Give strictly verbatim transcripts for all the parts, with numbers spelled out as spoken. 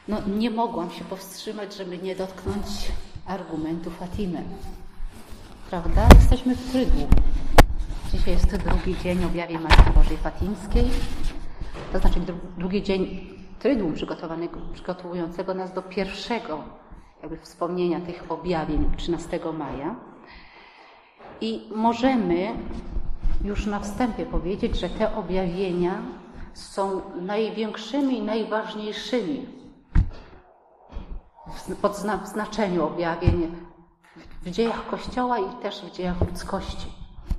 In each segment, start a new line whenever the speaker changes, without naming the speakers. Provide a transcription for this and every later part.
No, nie mogłam się powstrzymać, żeby nie dotknąć argumentu Fatimy. Prawda? Jesteśmy w Trydłu. Dzisiaj jest drugi dzień objawień Matki Bożej Fatimskiej. To znaczy drugi dzień Trydłu przygotowanego, przygotowującego nas do pierwszego jakby wspomnienia tych objawień trzynastego maja. I możemy już na wstępie powiedzieć, że te objawienia są największymi i najważniejszymi pod zna- w znaczeniu objawień w dziejach Kościoła i też w dziejach ludzkości.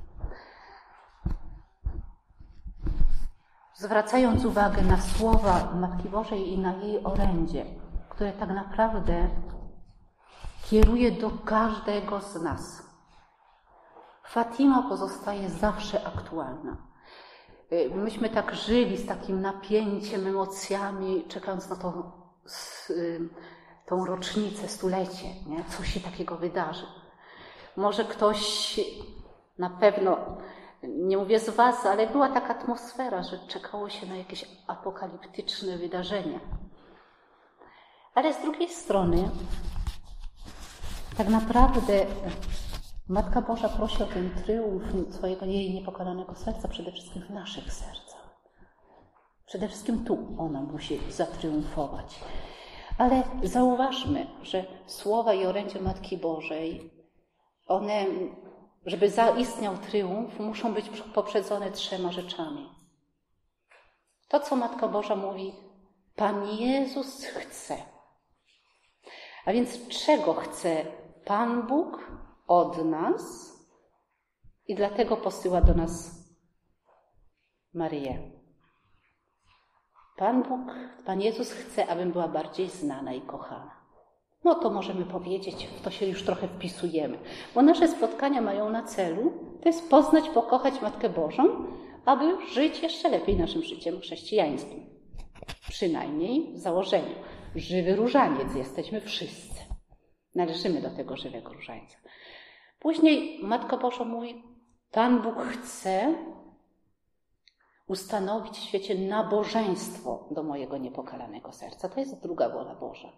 Zwracając uwagę na słowa Matki Bożej i na jej orędzie, które tak naprawdę kieruje do każdego z nas. Fatima pozostaje zawsze aktualna. Myśmy tak żyli z takim napięciem, emocjami, czekając na tą, tą rocznicę, stulecie, nie? Co się takiego wydarzy. Może ktoś, na pewno, nie mówię z was, ale była taka atmosfera, że czekało się na jakieś apokaliptyczne wydarzenia. Ale z drugiej strony, tak naprawdę Matka Boża prosi o ten tryumf swojego jej niepokalanego serca przede wszystkim w naszych sercach. Przede wszystkim tu ona musi zatriumfować. Ale zauważmy, że słowa i orędzie Matki Bożej, one, żeby zaistniał tryumf, muszą być poprzedzone trzema rzeczami. To, co Matka Boża mówi, Pan Jezus chce. A więc czego chce Pan Bóg od nas i dlatego posyła do nas Maryję. Pan Bóg, Pan Jezus chce, abym była bardziej znana i kochana. No to możemy powiedzieć, w to się już trochę wpisujemy, bo nasze spotkania mają na celu, to jest poznać, pokochać Matkę Bożą, aby żyć jeszcze lepiej naszym życiem chrześcijańskim. Przynajmniej w założeniu. Żywy różaniec jesteśmy wszyscy. Należymy do tego żywego różańca. Później Matka Boża mówi, Pan Bóg chce ustanowić w świecie nabożeństwo do mojego niepokalanego serca. To jest druga wola Boża.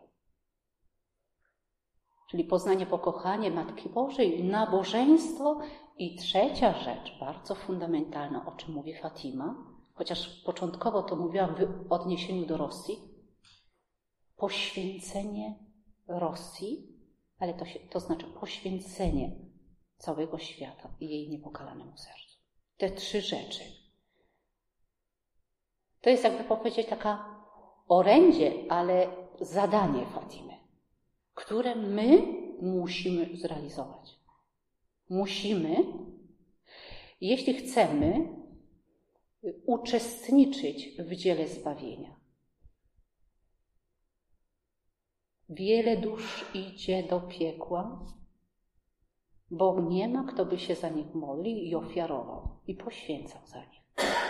Czyli poznanie, pokochanie Matki Bożej, nabożeństwo i trzecia rzecz, bardzo fundamentalna, o czym mówi Fatima, chociaż początkowo to mówiła w odniesieniu do Rosji, poświęcenie Rosji, ale to, się, to znaczy poświęcenie całego świata i jej niepokalanemu sercu. Te trzy rzeczy. To jest jakby powiedzieć taka orędzie, ale zadanie Fatimy, które my musimy zrealizować. Musimy, jeśli chcemy uczestniczyć w dziele zbawienia. Wiele dusz idzie do piekła, bo nie ma, kto by się za nich modlił i ofiarował i poświęcał za nich.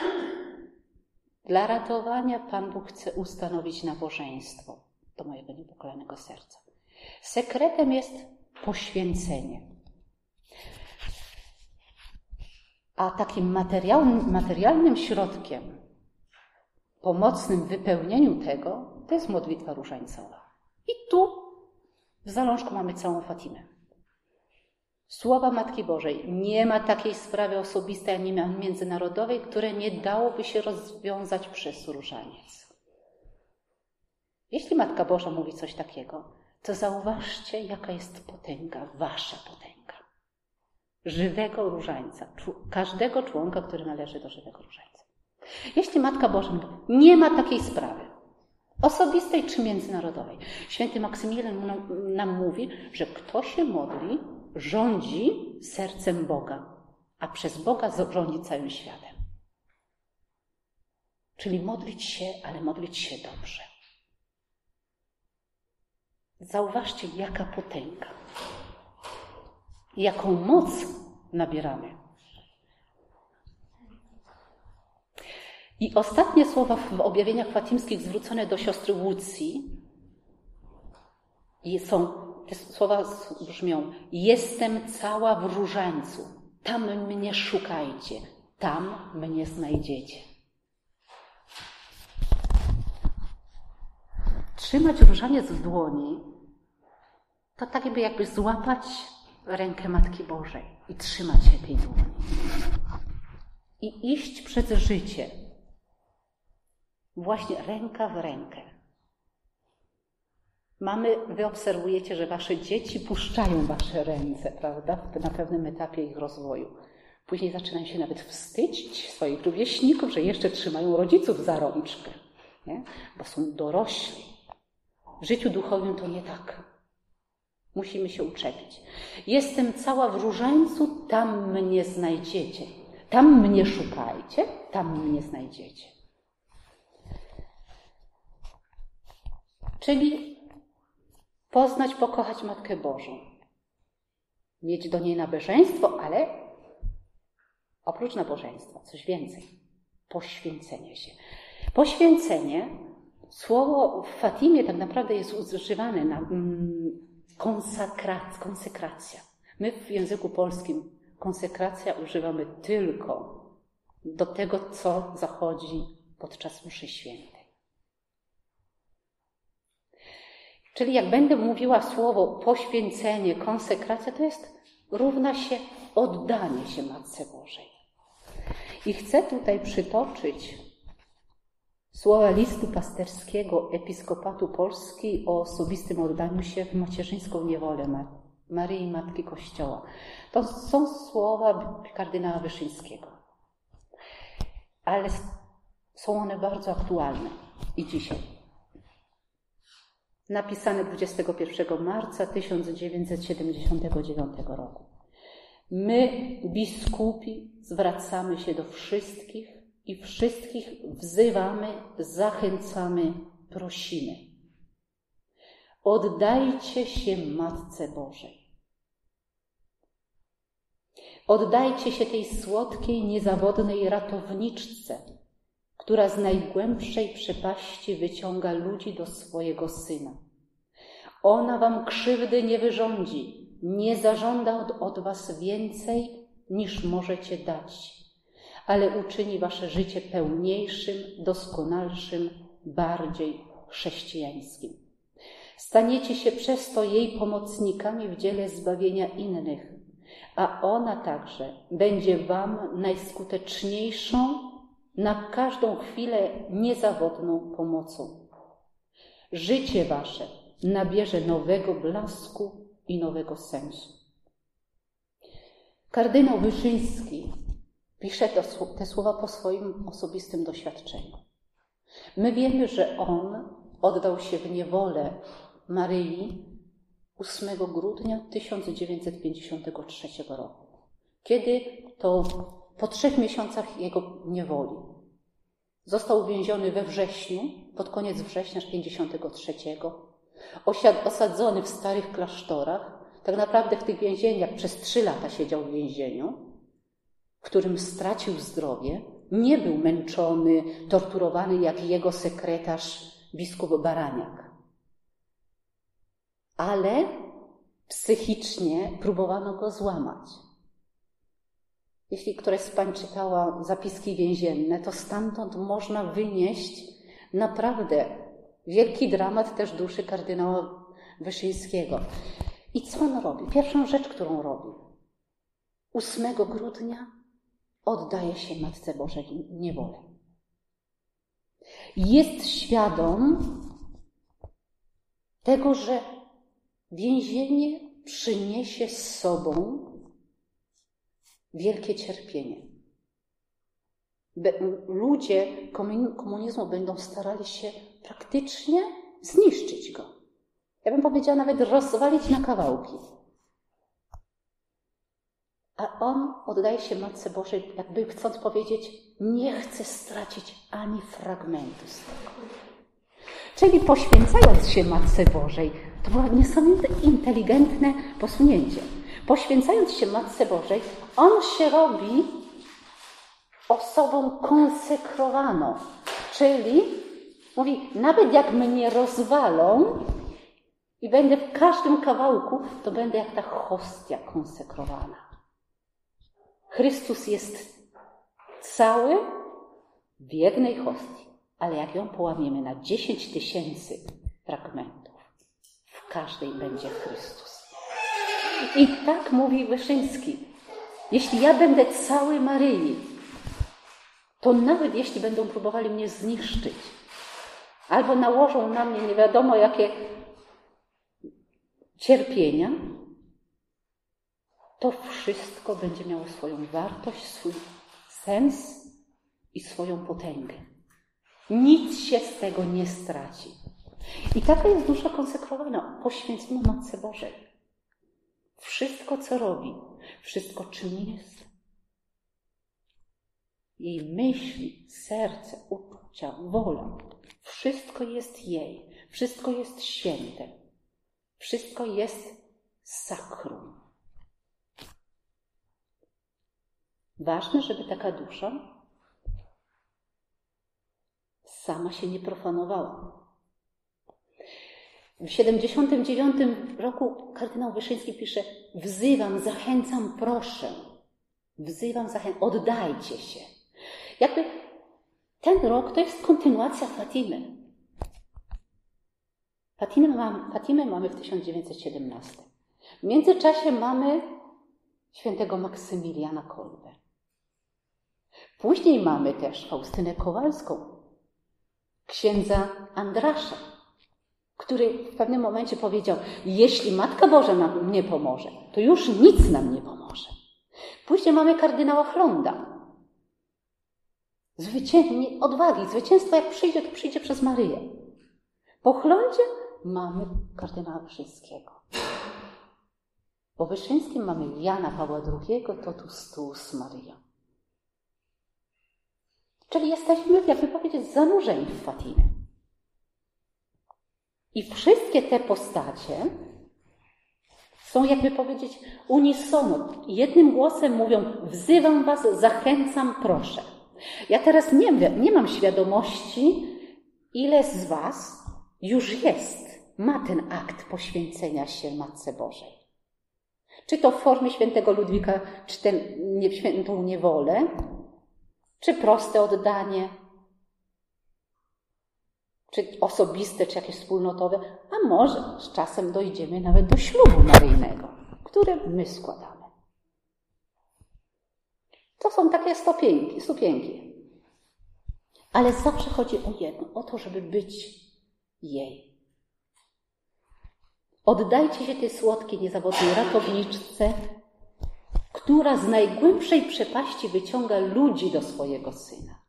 Dla ratowania Pan Bóg chce ustanowić nabożeństwo do mojego niepokalanego serca. Sekretem jest poświęcenie. A takim materialnym, materialnym środkiem pomocnym w wypełnieniu tego to jest modlitwa różańcowa. I tu w zalążku mamy całą Fatimę. Słowa Matki Bożej. Nie ma takiej sprawy osobistej ani międzynarodowej, które nie dałoby się rozwiązać przez różaniec. Jeśli Matka Boża mówi coś takiego, to zauważcie, jaka jest potęga, wasza potęga. Żywego różańca, każdego członka, który należy do żywego różańca. Jeśli Matka Boża mówi, nie ma takiej sprawy, osobistej czy międzynarodowej. Święty Maksymilian nam mówi, że kto się modli, rządzi sercem Boga, a przez Boga rządzi całym światem. Czyli modlić się, ale modlić się dobrze. Zauważcie, jaka potęga. Jaką moc nabieramy. I ostatnie słowa w objawieniach fatimskich zwrócone do siostry Łucji są, te słowa brzmią: jestem cała w różańcu, tam mnie szukajcie, tam mnie znajdziecie. Trzymać różaniec w dłoni to tak jakby, jakby złapać rękę Matki Bożej i trzymać się tej dłoni. I iść przez życie właśnie ręka w rękę. Mamy, wy obserwujecie, że wasze dzieci puszczają wasze ręce, prawda? Na pewnym etapie ich rozwoju. Później zaczynają się nawet wstydzić swoich rówieśników, że jeszcze trzymają rodziców za rączkę, nie? Bo są dorośli. W życiu duchowym to nie tak. Musimy się uczepić. Jestem cała w różańcu, tam mnie znajdziecie. Tam mnie szukajcie, tam mnie znajdziecie. Czyli poznać, pokochać Matkę Bożą. Mieć do niej nabożeństwo, ale oprócz nabożeństwa coś więcej. Poświęcenie się. Poświęcenie, słowo w Fatimie tak naprawdę jest używane na mm, konsekrac, konsekracja. My w języku polskim konsekracja używamy tylko do tego, co zachodzi podczas mszy świętej. Czyli jak będę mówiła słowo poświęcenie, konsekracja, to jest równa się oddanie się Matce Bożej. I chcę tutaj przytoczyć słowa listu pasterskiego Episkopatu Polski o osobistym oddaniu się w macierzyńską niewolę Maryi Matki Kościoła. To są słowa kardynała Wyszyńskiego. Ale są one bardzo aktualne i dzisiaj. Napisane dwudziestego pierwszego marca tysiąc dziewięćset siedemdziesiątego dziewiątego roku. My, biskupi, zwracamy się do wszystkich i wszystkich wzywamy, zachęcamy, prosimy. Oddajcie się Matce Bożej. Oddajcie się tej słodkiej, niezawodnej ratowniczce, która z najgłębszej przepaści wyciąga ludzi do swojego Syna. Ona wam krzywdy nie wyrządzi, nie zażąda od, od was więcej, niż możecie dać, ale uczyni wasze życie pełniejszym, doskonalszym, bardziej chrześcijańskim. Staniecie się przez to jej pomocnikami w dziele zbawienia innych, a ona także będzie wam najskuteczniejszą, na każdą chwilę niezawodną pomocą. Życie wasze nabierze nowego blasku i nowego sensu. Kardynał Wyszyński pisze to, te słowa po swoim osobistym doświadczeniu. My wiemy, że on oddał się w niewolę Maryi ósmego grudnia tysiąc dziewięćset pięćdziesiątego trzeciego roku, kiedy to po trzech miesiącach jego niewoli został uwięziony we wrześniu, pod koniec września pięćdziesiątego trzeciego, osadzony w starych klasztorach, tak naprawdę w tych więzieniach przez trzy lata siedział w więzieniu, w którym stracił zdrowie, nie był męczony, torturowany jak jego sekretarz biskup Baraniak. Ale psychicznie próbowano go złamać. Jeśli któraś z pań czytała zapiski więzienne, to stamtąd można wynieść naprawdę wielki dramat też duszy kardynała Wyszyńskiego. I co on robi? Pierwszą rzecz, którą robi. ósmego grudnia oddaje się Matce Bożej niewolę. Jest świadom tego, że więzienie przyniesie z sobą wielkie cierpienie. Ludzie komunizmu będą starali się praktycznie zniszczyć go. Ja bym powiedziała nawet rozwalić na kawałki. A on oddaje się Matce Bożej, jakby chcąc powiedzieć, nie chce stracić ani fragmentu z tego. Czyli poświęcając się Matce Bożej, to było niesamowite inteligentne posunięcie. Poświęcając się Matce Bożej, on się robi osobą konsekrowaną. Czyli mówi, nawet jak mnie rozwalą i będę w każdym kawałku, to będę jak ta hostia konsekrowana. Chrystus jest cały w jednej hostii, ale jak ją połamiemy na dziesięć tysięcy fragmentów. W każdej będzie Chrystus. I tak mówi Wyszyński. Jeśli ja będę cały Maryi, to nawet jeśli będą próbowali mnie zniszczyć, albo nałożą na mnie nie wiadomo jakie cierpienia, to wszystko będzie miało swoją wartość, swój sens i swoją potęgę. Nic się z tego nie straci. I taka jest dusza konsekrowana, poświęcona Matce Bożej. Wszystko, co robi, wszystko, czym jest, jej myśli, serce, uczucia, wola, wszystko jest jej, wszystko jest święte, wszystko jest sakrum. Ważne, żeby taka dusza sama się nie profanowała. W siedemdziesiątym dziewiątym roku kardynał Wyszyński pisze: wzywam, zachęcam, proszę. Wzywam, zachęcam, oddajcie się. Jakby ten rok to jest kontynuacja Fatimy. Fatimę mamy, Fatimę mamy w tysiąc dziewięćset siedemnastym. W międzyczasie mamy świętego Maksymiliana Kolbę. Później mamy też Faustynę Kowalską, księdza Andrasza, który w pewnym momencie powiedział: jeśli Matka Boża nam nie pomoże, to już nic nam nie pomoże. Później mamy kardynała Chlonda. Zwycię... Odwagi, zwycięstwo jak przyjdzie, to przyjdzie przez Maryję. Po Chlondzie mamy kardynała Wyszyńskiego. Po Wyszyńskim mamy Jana Pawła drugiego, totus tuus Maryja. Czyli jesteśmy, jakby powiedzieć, zanurzeni w Fatimie. I wszystkie te postacie są, jakby powiedzieć, unisono. Jednym głosem mówią: wzywam was, zachęcam, proszę. Ja teraz nie, nie mam świadomości, ile z was już jest, ma ten akt poświęcenia się Matce Bożej. Czy to w formie świętego Ludwika, czy ten, nie, świętą niewolę, czy proste oddanie, czy osobiste, czy jakieś wspólnotowe, a może z czasem dojdziemy nawet do ślubu maryjnego, który my składamy. To są takie stopienki, stupienki. Ale zawsze chodzi o jedno, o to, żeby być jej. Oddajcie się tej słodkiej, niezawodnej ratowniczce, która z najgłębszej przepaści wyciąga ludzi do swojego Syna.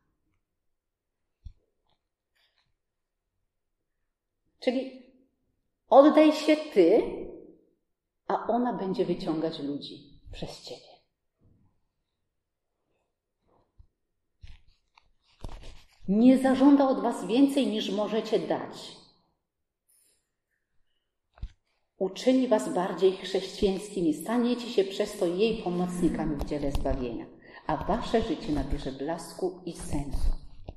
Czyli oddaj się ty, a ona będzie wyciągać ludzi przez ciebie. Nie zażąda od was więcej, niż możecie dać. Uczyni was bardziej chrześcijańskimi, staniecie się przez to jej pomocnikami w dziele zbawienia, a wasze życie nabierze blasku i sensu.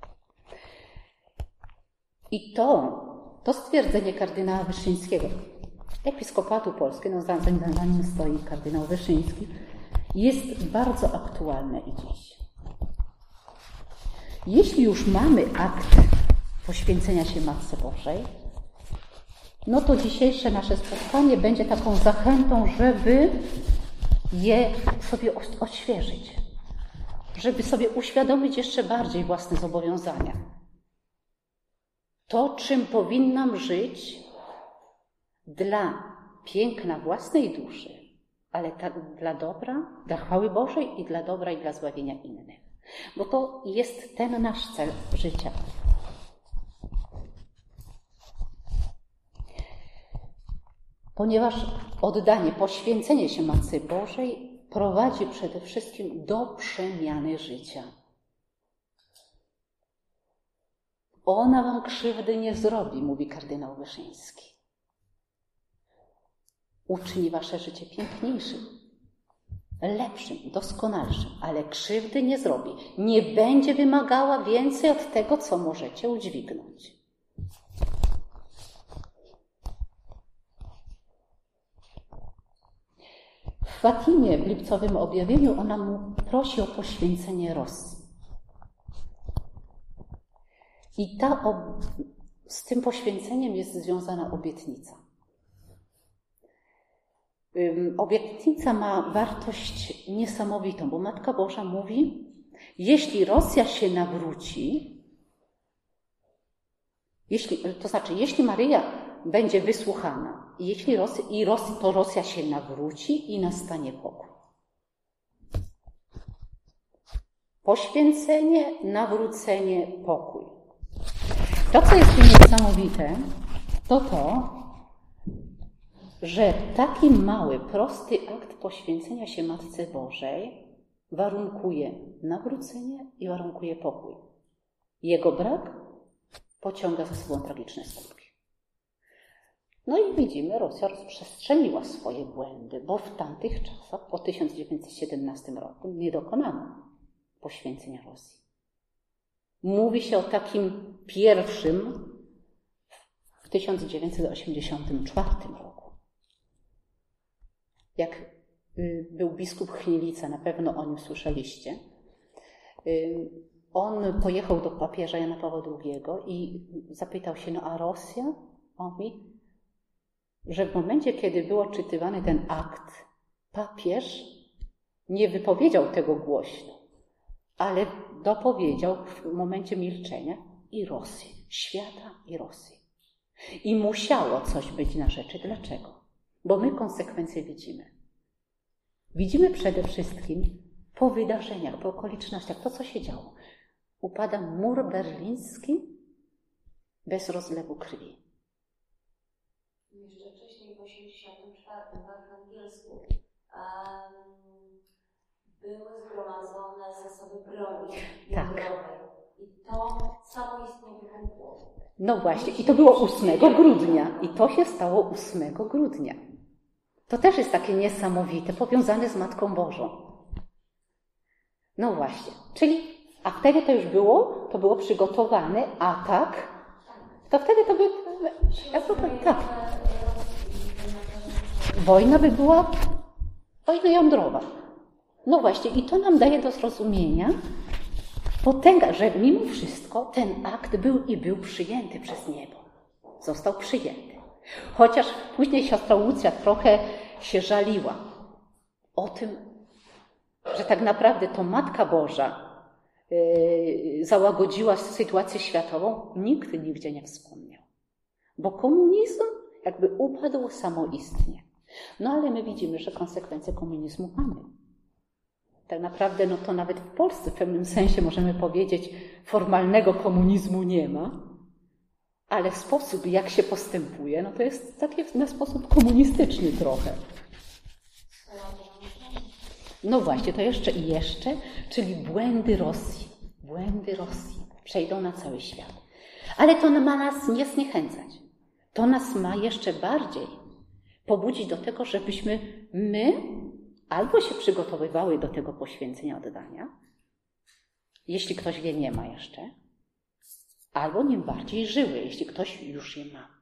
I to, to stwierdzenie kardynała Wyszyńskiego, episkopatu polskiego, no za, za nim stoi kardynał Wyszyński, jest bardzo aktualne i dziś. Jeśli już mamy akt poświęcenia się Matce Bożej, no to dzisiejsze nasze spotkanie będzie taką zachętą, żeby je sobie odświeżyć, żeby sobie uświadomić jeszcze bardziej własne zobowiązania. To, czym powinnam żyć dla piękna własnej duszy, ale tak dla dobra, dla chwały Bożej i dla dobra i dla zbawienia innych. Bo to jest ten nasz cel życia. Ponieważ oddanie, poświęcenie się Matce Bożej prowadzi przede wszystkim do przemiany życia. Ona wam krzywdy nie zrobi, mówi kardynał Wyszyński. Uczyni wasze życie piękniejszym, lepszym, doskonalszym, ale krzywdy nie zrobi. Nie będzie wymagała więcej od tego, co możecie udźwignąć. W Fatimie, w lipcowym objawieniu, ona mu prosi o poświęcenie Rosji. I ta ob... z tym poświęceniem jest związana obietnica. Obietnica ma wartość niesamowitą, bo Matka Boża mówi, jeśli Rosja się nawróci, jeśli, to znaczy, jeśli Maryja będzie wysłuchana, jeśli Rosja, i Ros, to Rosja się nawróci i nastanie pokój. Poświęcenie, nawrócenie, pokój. To, co jest niesamowite, to to, że taki mały, prosty akt poświęcenia się Matce Bożej warunkuje nawrócenie i warunkuje pokój. Jego brak pociąga za sobą tragiczne skutki. No i widzimy, Rosja rozprzestrzeniła swoje błędy, bo w tamtych czasach, po tysiąc dziewięćset siedemnastym roku, nie dokonano poświęcenia Rosji. Mówi się o takim pierwszym w tysiąc dziewięćset osiemdziesiątym czwartym roku. Jak był biskup Chmielica, na pewno o nim słyszeliście, on pojechał do papieża Jana Pawła drugiego i zapytał się, no a Rosja? On mówi, że w momencie, kiedy był odczytywany ten akt, papież nie wypowiedział tego głośno, ale dopowiedział w momencie milczenia i Rosji, świata i Rosji. I musiało coś być na rzeczy. Dlaczego? Bo my konsekwencje widzimy. Widzimy przede wszystkim po wydarzeniach, po okolicznościach, to co się działo. Upada mur berliński bez rozlewu krwi.
Jeszcze wcześniej w osiemdziesiątym czwartym w Archangelsku um, były zgromadzone zasoby broni jądrowej. I to samoistnie wybuchło.
No właśnie, i to było ósmego grudnia. I to się stało ósmego grudnia. To też jest takie niesamowite, powiązane z Matką Bożą. No właśnie, czyli, a wtedy to już było, to było przygotowany atak, to wtedy to by, jak to, tak, wojna by była, wojna jądrowa. No właśnie, i to nam daje do zrozumienia potęga, że mimo wszystko ten akt był i był przyjęty przez niebo. Został przyjęty. Chociaż później siostra Łucja trochę się żaliła o tym, że tak naprawdę to Matka Boża yy, załagodziła sytuację światową, nikt nigdzie nie wspomniał. Bo komunizm jakby upadł samoistnie. No ale my widzimy, że konsekwencje komunizmu mamy. Tak naprawdę no to nawet w Polsce w pewnym sensie możemy powiedzieć, formalnego komunizmu nie ma, ale sposób, jak się postępuje, no to jest taki na sposób komunistyczny trochę. No właśnie, to jeszcze i jeszcze, czyli błędy Rosji. Błędy Rosji przejdą na cały świat. Ale to ma nas nie zniechęcać. To nas ma jeszcze bardziej pobudzić do tego, żebyśmy my albo się przygotowywały do tego poświęcenia oddania, jeśli ktoś je nie ma jeszcze, albo nim bardziej żyły, jeśli ktoś już je ma.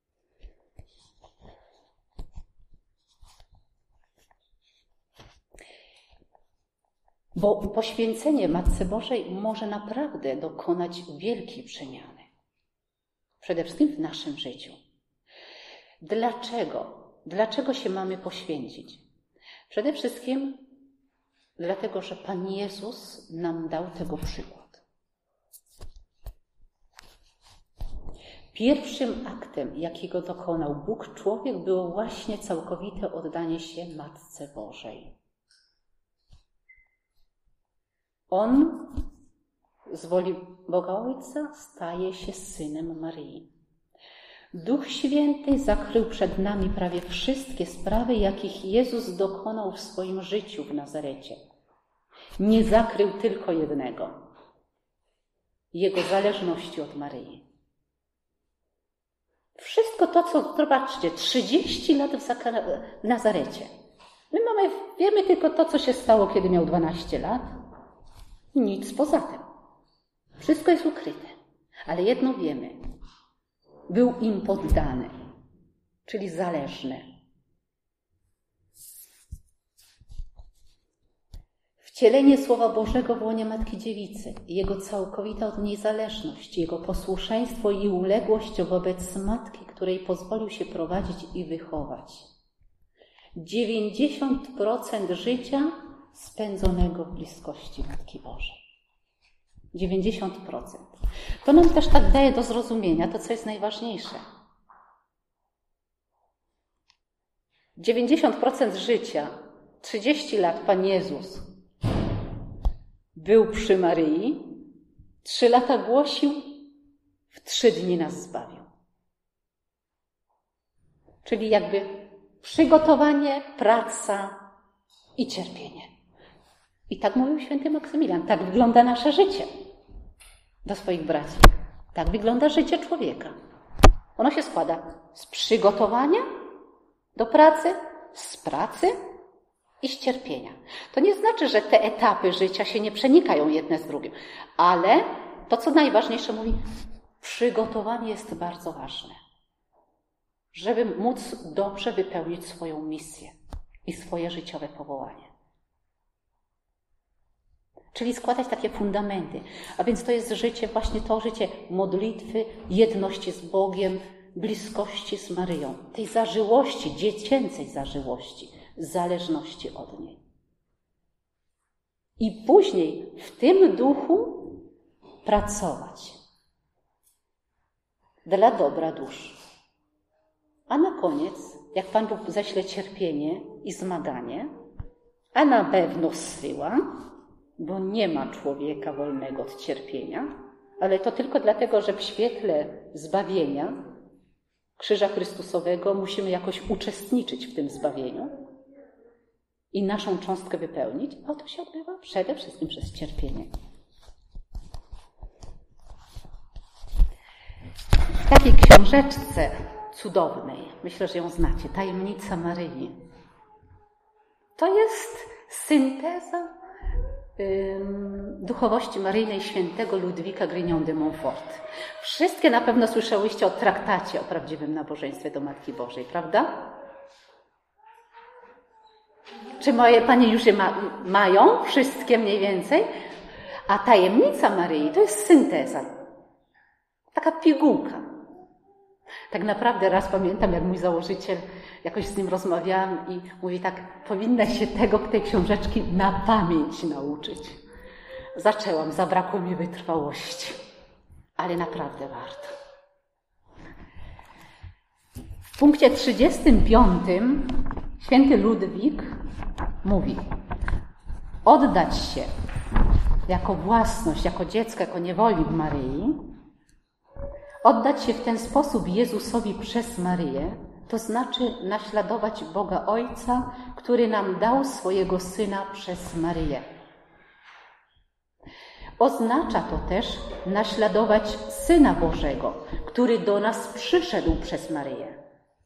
Bo poświęcenie Matce Bożej może naprawdę dokonać wielkiej przemiany. Przede wszystkim w naszym życiu. Dlaczego? Dlaczego się mamy poświęcić? Przede wszystkim dlatego, że Pan Jezus nam dał tego przykład. Pierwszym aktem, jakiego dokonał Bóg człowiek, było właśnie całkowite oddanie się Matce Bożej. On z woli Boga Ojca staje się synem Maryi. Duch Święty zakrył przed nami prawie wszystkie sprawy, jakich Jezus dokonał w swoim życiu w Nazarecie. Nie zakrył tylko jednego. Jego zależności od Maryi. Wszystko to, co, zobaczcie, trzydzieści lat w, Zaka- w Nazarecie. My mamy, wiemy tylko to, co się stało, kiedy miał dwanaście lat. Nic poza tym. Wszystko jest ukryte. Ale jedno wiemy. Był im poddany, czyli zależny. W Wcielenie Słowa Bożego w łonie Matki Dziewicy, Jego całkowita od niej zależność, Jego posłuszeństwo i uległość wobec Matki, której pozwolił się prowadzić i wychować. dziewięćdziesiąt procent życia spędzonego w bliskości Matki Bożej. dziewięćdziesiąt procent. To nam też tak daje do zrozumienia to, co jest najważniejsze. dziewięćdziesiąt procent życia, trzydzieści lat Pan Jezus był przy Maryi, trzy lata głosił, w trzy dni nas zbawił. Czyli jakby przygotowanie, praca i cierpienie. I tak mówił święty Maksymilian. Tak wygląda nasze życie do swoich braci. Tak wygląda życie człowieka. Ono się składa z przygotowania do pracy, z pracy i z cierpienia. To nie znaczy, że te etapy życia się nie przenikają jedne z drugim, ale to, co najważniejsze mówi, przygotowanie jest bardzo ważne, żeby móc dobrze wypełnić swoją misję i swoje życiowe powołanie. Czyli składać takie fundamenty. A więc to jest życie, właśnie to życie modlitwy, jedności z Bogiem, bliskości z Maryją, tej zażyłości, dziecięcej zażyłości, zależności od niej. I później w tym duchu pracować dla dobra dusz. A na koniec, jak Pan Bóg ześle cierpienie i zmaganie, a na pewno zsyła, bo nie ma człowieka wolnego od cierpienia, ale to tylko dlatego, że w świetle zbawienia Krzyża Chrystusowego musimy jakoś uczestniczyć w tym zbawieniu i naszą cząstkę wypełnić, a to się odbywa przede wszystkim przez cierpienie. W takiej książeczce cudownej, myślę, że ją znacie, Tajemnica Maryi. To jest synteza ym, duchowości maryjnej świętego Ludwika Grignon de Montfort. Wszystkie na pewno słyszałyście o traktacie o prawdziwym nabożeństwie do Matki Bożej, prawda? Czy moje panie już je ma, mają? Wszystkie mniej więcej? A Tajemnica Maryi to jest synteza. Taka pigułka. Tak naprawdę raz pamiętam, jak mój założyciel, jakoś z nim rozmawiałam i mówi tak, powinna się tego, tej książeczki na pamięć nauczyć. Zaczęłam, zabrakło mi wytrwałości, ale naprawdę warto. W punkcie trzydziestym piątym święty Ludwik mówi: oddać się jako własność, jako dziecko, jako niewolnik Maryi, oddać się w ten sposób Jezusowi przez Maryję, to znaczy naśladować Boga Ojca, który nam dał swojego Syna przez Maryję. Oznacza to też naśladować Syna Bożego, który do nas przyszedł przez Maryję.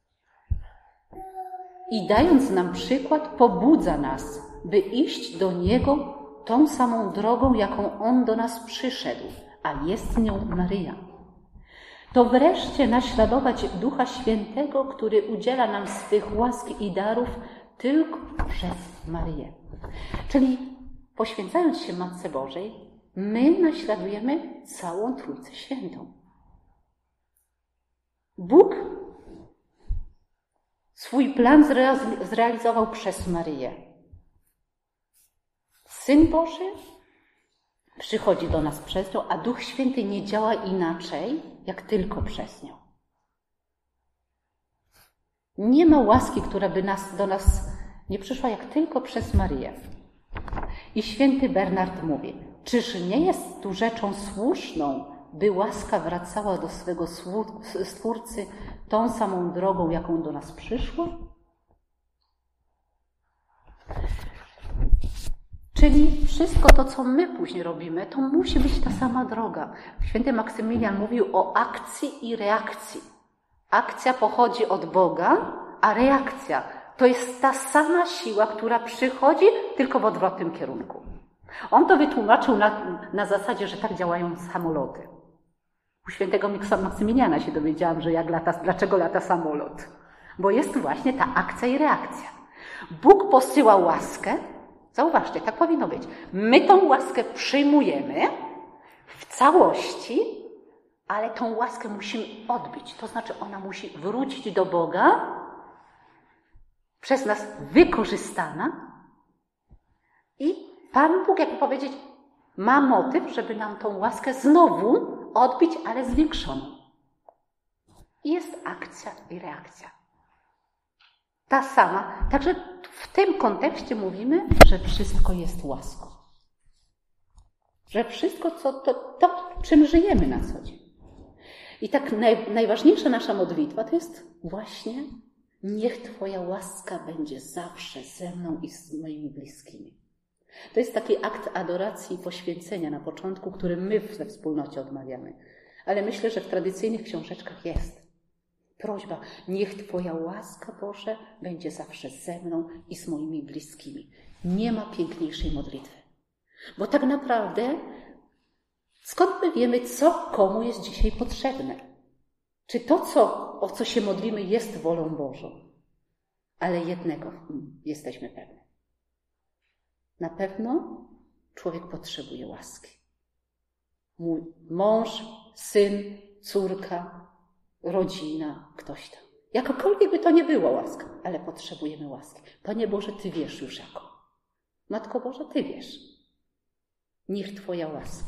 I dając nam przykład, pobudza nas, by iść do Niego tą samą drogą, jaką On do nas przyszedł, a jest nią Maryja. To wreszcie naśladować Ducha Świętego, który udziela nam swych łask i darów tylko przez Maryję. Czyli poświęcając się Matce Bożej, my naśladujemy całą Trójcę Świętą. Bóg swój plan zrealizował przez Maryję. Syn Boży przychodzi do nas przez nią, a Duch Święty nie działa inaczej, jak tylko przez nią. Nie ma łaski, która by nas, do nas nie przyszła, jak tylko przez Maryję. I święty Bernard mówi: czyż nie jest tu rzeczą słuszną, by łaska wracała do swego Stwórcy tą samą drogą, jaką do nas przyszła? Czyli wszystko to, co my później robimy, to musi być ta sama droga. Święty Maksymilian mówił o akcji i reakcji. Akcja pochodzi od Boga, a reakcja to jest ta sama siła, która przychodzi tylko w odwrotnym kierunku. On to wytłumaczył na, na zasadzie, że tak działają samoloty. U świętego Maksymiliana się dowiedziałam, że jak lata, dlaczego lata samolot. Bo jest właśnie ta akcja i reakcja. Bóg posyła łaskę, Zauważcie, tak powinno być. My tą łaskę przyjmujemy w całości, ale tą łaskę musimy odbić. To znaczy ona musi wrócić do Boga, przez nas wykorzystana i Pan Bóg, jakby powiedzieć, ma motyw, żeby nam tą łaskę znowu odbić, ale zwiększoną. I jest akcja i reakcja. Ta sama. Także w tym kontekście mówimy, że wszystko jest łaską. Że wszystko, co to, to czym żyjemy na co dzień. I tak naj, najważniejsza nasza modlitwa to jest właśnie niech Twoja łaska będzie zawsze ze mną i z moimi bliskimi. To jest taki akt adoracji i poświęcenia na początku, który my we wspólnocie odmawiamy. Ale myślę, że w tradycyjnych książeczkach jest. Prośba, niech Twoja łaska, Boże, będzie zawsze ze mną i z moimi bliskimi. Nie ma piękniejszej modlitwy. Bo tak naprawdę, skąd my wiemy, co komu jest dzisiaj potrzebne? Czy to, co, o co się modlimy, jest wolą Bożą? Ale jednego jesteśmy pewni. Na pewno człowiek potrzebuje łaski. Mój mąż, syn, córka, rodzina, ktoś tam. Jakokolwiek by to nie była łaska, ale potrzebujemy łaski. Panie Boże, Ty wiesz już jaką. Matko Boża, Ty wiesz. Niech Twoja łaska.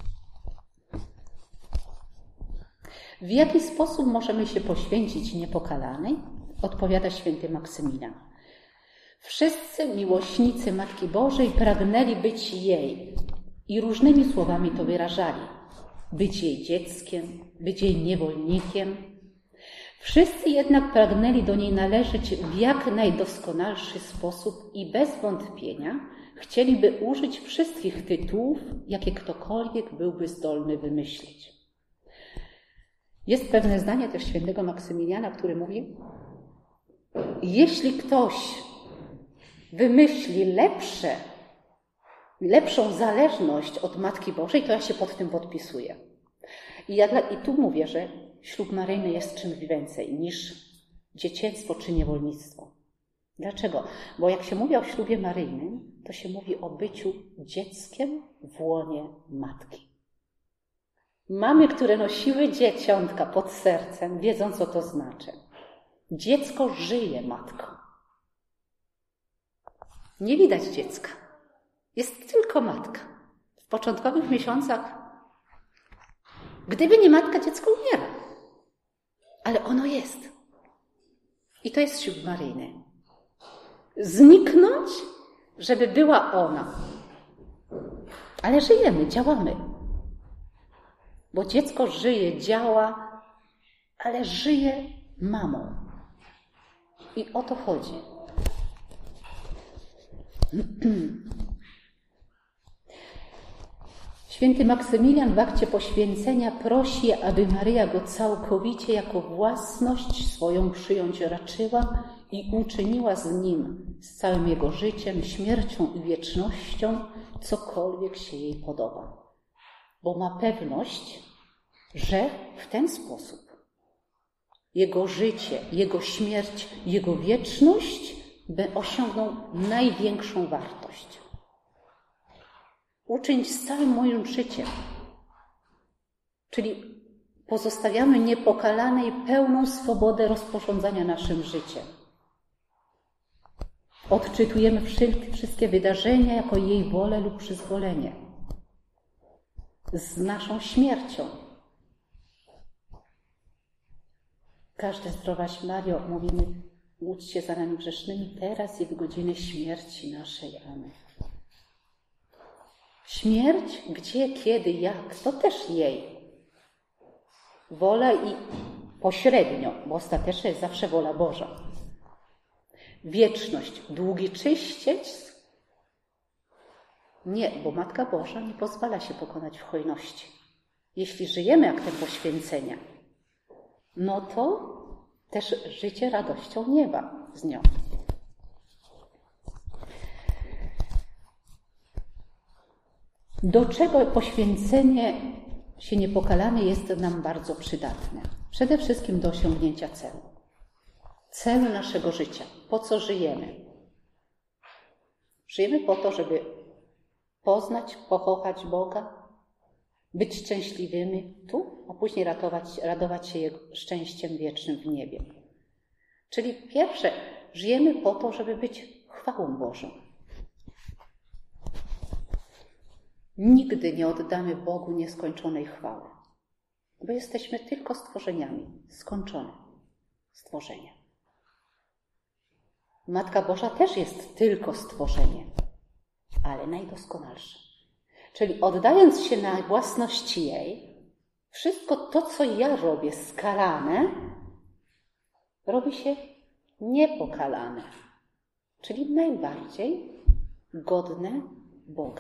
W jaki sposób możemy się poświęcić niepokalanej? Odpowiada święty Maksymilian. Wszyscy miłośnicy Matki Bożej pragnęli być jej i różnymi słowami to wyrażali. Być jej dzieckiem, być jej niewolnikiem. Wszyscy jednak pragnęli do niej należeć w jak najdoskonalszy sposób i bez wątpienia chcieliby użyć wszystkich tytułów, jakie ktokolwiek byłby zdolny wymyślić. Jest pewne zdanie też świętego Maksymiliana, który mówi: jeśli ktoś wymyśli lepsze, lepszą zależność od Matki Bożej, to ja się pod tym podpisuję. I, ja dla, i tu mówię, że ślub maryjny jest czymś więcej niż dzieciństwo czy niewolnictwo. Dlaczego? Bo jak się mówi o ślubie maryjnym, to się mówi o byciu dzieckiem w łonie matki. Mamy, które nosiły dzieciątka pod sercem, wiedzą, co to znaczy. Dziecko żyje matką. Nie widać dziecka. Jest tylko matka. W początkowych miesiącach, gdyby nie matka, dziecko umiera. Ale ono jest. I to jest ślub maryjny. Zniknąć, żeby była ona. Ale żyjemy, działamy. Bo dziecko żyje, działa, ale żyje mamą. I o to chodzi. Święty Maksymilian w akcie poświęcenia prosi, aby Maryja go całkowicie jako własność swoją przyjąć raczyła i uczyniła z nim, z całym jego życiem, śmiercią i wiecznością, cokolwiek się jej podoba. Bo ma pewność, że w ten sposób jego życie, jego śmierć, jego wieczność by osiągnął największą wartość. Uczyń z całym moim życiem. Czyli pozostawiamy niepokalane i pełną swobodę rozporządzania naszym życiem. Odczytujemy wszystkie wydarzenia jako jej wolę lub przyzwolenie. Z naszą śmiercią. Każda zdrowaś Mario, mówimy, módl się za nami grzesznymi teraz i w godzinę śmierci naszej. Amen. Śmierć, gdzie, kiedy, jak, to też jej. Wola i pośrednio, bo ostatecznie jest zawsze wola Boża. Wieczność, długi czyściec? Nie, bo Matka Boża nie pozwala się pokonać w hojności. Jeśli żyjemy aktem poświęcenia, no to też życie radością nieba z nią. Do czego poświęcenie się niepokalane jest nam bardzo przydatne? Przede wszystkim do osiągnięcia celu. Celu naszego życia. Po co żyjemy? Żyjemy po to, żeby poznać, pokochać Boga, być szczęśliwymi tu, a później ratować, radować się Jego szczęściem wiecznym w niebie. Czyli pierwsze, żyjemy po to, żeby być chwałą Bożą. Nigdy nie oddamy Bogu nieskończonej chwały, bo jesteśmy tylko stworzeniami, skończone stworzenia. Matka Boża też jest tylko stworzeniem, ale najdoskonalsze. Czyli oddając się na własności jej, wszystko to, co ja robię skalane, robi się niepokalane, czyli najbardziej godne Boga.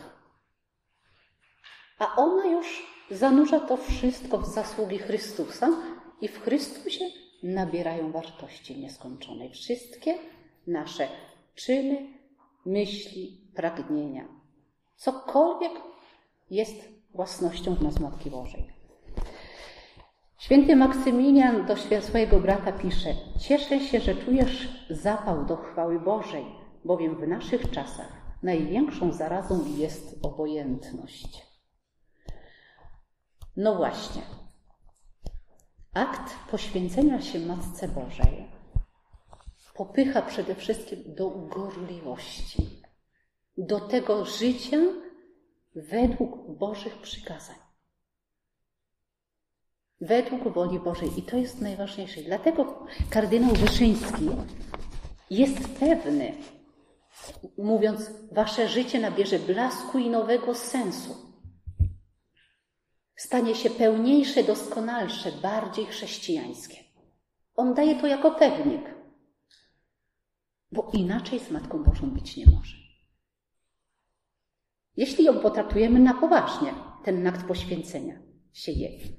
A ona już zanurza to wszystko w zasługi Chrystusa i w Chrystusie nabierają wartości nieskończonej. Wszystkie nasze czyny, myśli, pragnienia. Cokolwiek jest własnością w nas Matki Bożej. Święty Maksymilian do swojego brata pisze: cieszę się, że czujesz zapał do chwały Bożej, bowiem w naszych czasach największą zarazą jest obojętność. No właśnie, akt poświęcenia się Matce Bożej popycha przede wszystkim do gorliwości, do tego życia według Bożych przykazań, według woli Bożej. I to jest najważniejsze. Dlatego kardynał Wyszyński jest pewny, mówiąc, wasze życie nabierze blasku i nowego sensu. Stanie się pełniejsze, doskonalsze, bardziej chrześcijańskie. On daje to jako pewnik, bo inaczej z Matką Bożą być nie może. Jeśli ją potraktujemy na poważnie, ten akt poświęcenia się jej.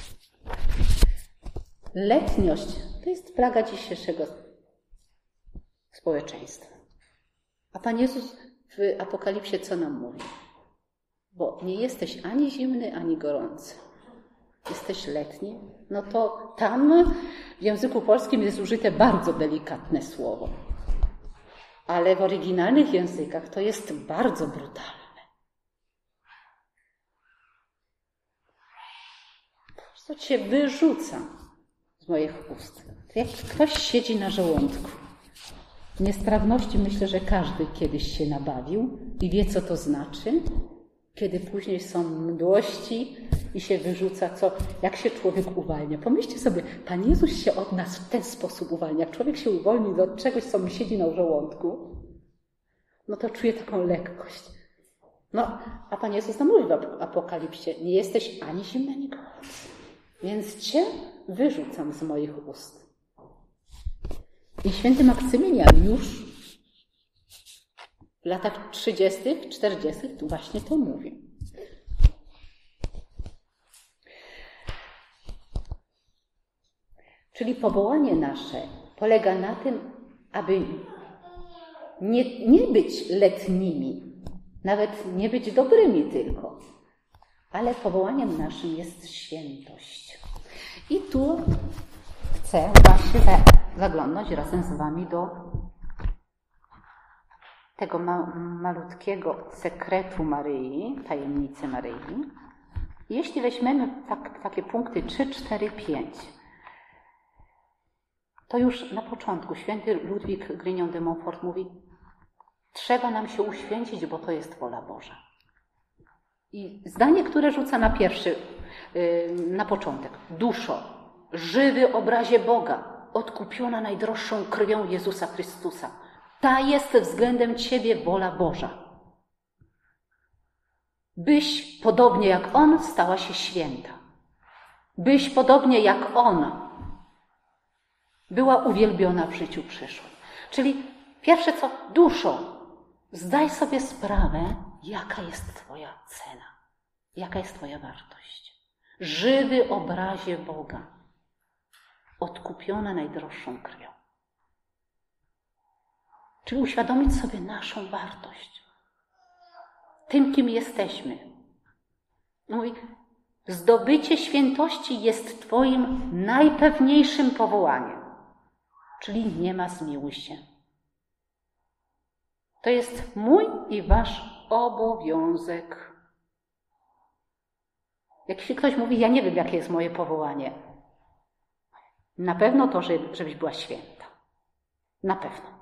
Letniość to jest plaga dzisiejszego społeczeństwa. A Pan Jezus w Apokalipsie co nam mówi? Bo nie jesteś ani zimny, ani gorący. Jesteś letni. No to tam w języku polskim jest użyte bardzo delikatne słowo. Ale w oryginalnych językach to jest bardzo brutalne. Po prostu cię wyrzuca z moich ust. Jak ktoś siedzi na żołądku. Niestrawności myślę, że każdy kiedyś się nabawił i wie, co to znaczy, kiedy później są mdłości i się wyrzuca, co, jak się człowiek uwalnia. Pomyślcie sobie, Pan Jezus się od nas w ten sposób uwalnia. Jak człowiek się uwolni od czegoś, co mi siedzi na żołądku, no to czuje taką lekkość. No, a Pan Jezus nam mówi w Apokalipsie, nie jesteś ani zimny, ani gorący, więc cię wyrzucam z moich ust. I święty Maksymilian już w latach trzydziestych, czterdziestych tu właśnie to mówi. Czyli powołanie nasze polega na tym, aby nie, nie być letnimi, nawet nie być dobrymi tylko, ale powołaniem naszym jest świętość. I tu chcę właśnie zaglądnąć razem z wami do tego ma- malutkiego sekretu Maryi, tajemnicy Maryi. Jeśli weźmiemy tak, takie punkty trzy, cztery, pięć, to już na początku święty Ludwik Grignon de Montfort mówi, trzeba nam się uświęcić, bo to jest wola Boża. I zdanie, które rzuca na pierwszy, na początek. Duszo, żywy obrazie Boga, odkupiona najdroższą krwią Jezusa Chrystusa. Ta jest względem Ciebie wola Boża. Byś, podobnie jak On, stała się święta. Byś, podobnie jak On, była uwielbiona w życiu przyszłym. Czyli pierwsze co, duszo, zdaj sobie sprawę, jaka jest Twoja cena, jaka jest Twoja wartość. Żywy obrazie Boga, odkupiona najdroższą krwią. Czyli uświadomić sobie naszą wartość. Tym, kim jesteśmy. Mówi, zdobycie świętości jest Twoim najpewniejszym powołaniem. Czyli nie ma zmiłuj się. To jest mój i wasz obowiązek. Jak ktoś mówi, ja nie wiem, jakie jest moje powołanie. Na pewno to, żebyś była święta. Na pewno.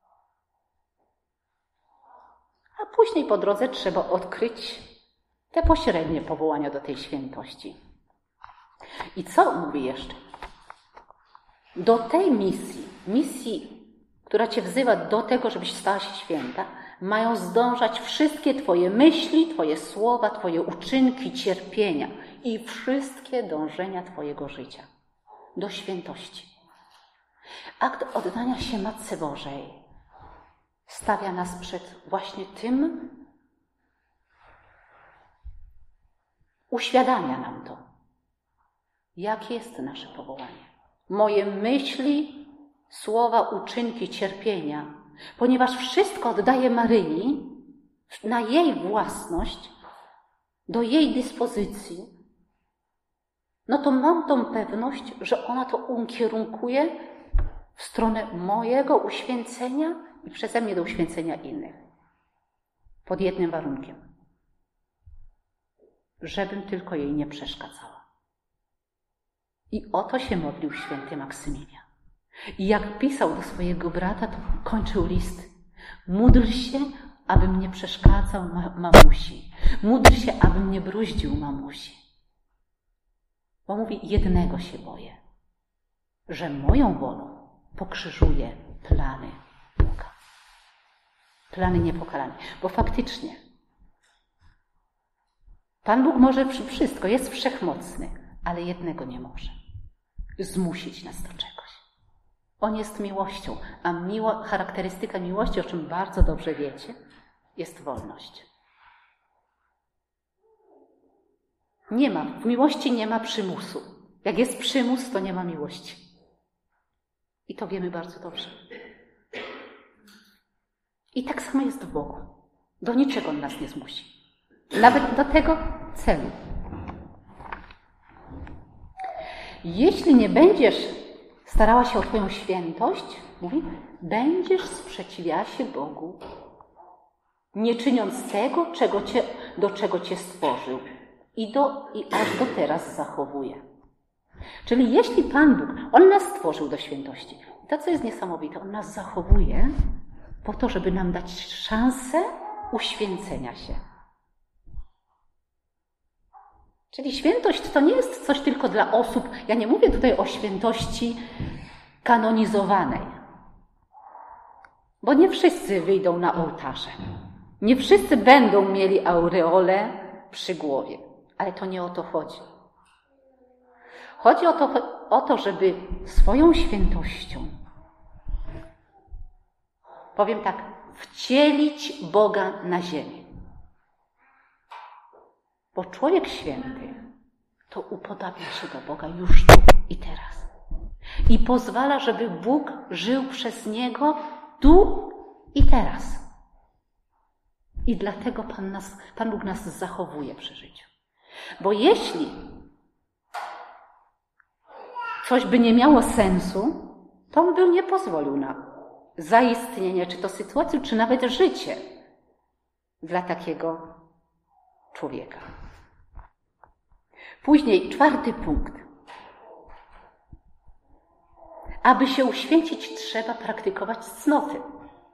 A później po drodze trzeba odkryć te pośrednie powołania do tej świętości. I co mówi jeszcze? Do tej misji, misji, która cię wzywa do tego, żebyś stała się święta, mają zdążać wszystkie twoje myśli, twoje słowa, twoje uczynki, cierpienia i wszystkie dążenia twojego życia do świętości. Akt oddania się Matce Bożej stawia nas przed właśnie tym, uświadamia nam to, jakie jest nasze powołanie. Moje myśli, słowa, uczynki, cierpienia, ponieważ wszystko oddaję Maryi na jej własność, do jej dyspozycji, no to mam tą pewność, że ona to ukierunkuje w stronę mojego uświęcenia i przeze mnie do uświęcenia innych. Pod jednym warunkiem. Żebym tylko jej nie przeszkadzała. I o to się modlił święty Maksymilian. I jak pisał do swojego brata, to kończył list. Módl się, abym nie przeszkadzał ma- mamusi. Módl się, abym nie bruździł mamusi. Bo mówi, jednego się boję, że moją wolą pokrzyżuje plany Boga. Plany niepokalane. Bo faktycznie Pan Bóg może wszystko, jest wszechmocny, ale jednego nie może. Zmusić nas do czegoś. On jest miłością, a miło, charakterystyka miłości, o czym bardzo dobrze wiecie, jest wolność. Nie ma, w miłości nie ma przymusu. Jak jest przymus, to nie ma miłości. I to wiemy bardzo dobrze. I tak samo jest w Bogu. Do niczego On nas nie zmusi. Nawet do tego celu. Jeśli nie będziesz starała się o Twoją świętość, mówi, będziesz sprzeciwiała się Bogu, nie czyniąc tego, czego cię, do czego Cię stworzył i, do, i aż do teraz zachowuje. Czyli jeśli Pan Bóg, On nas stworzył do świętości, i to, co jest niesamowite, On nas zachowuje po to, żeby nam dać szansę uświęcenia się. Czyli świętość to nie jest coś tylko dla osób, ja nie mówię tutaj o świętości kanonizowanej, bo nie wszyscy wyjdą na ołtarze, nie wszyscy będą mieli aureolę przy głowie, ale to nie o to chodzi. Chodzi o to, o to, żeby swoją świętością, powiem tak, wcielić Boga na ziemię. Bo człowiek święty to upodabnia się do Boga już tu i teraz. I pozwala, żeby Bóg żył przez niego tu i teraz. I dlatego Pan, nas, Pan Bóg nas zachowuje przy życiu. Bo jeśli coś by nie miało sensu, to On by nie pozwolił na zaistnienie, czy to sytuacji, czy nawet życie dla takiego człowieka. Później czwarty punkt. Aby się uświęcić, trzeba praktykować cnoty.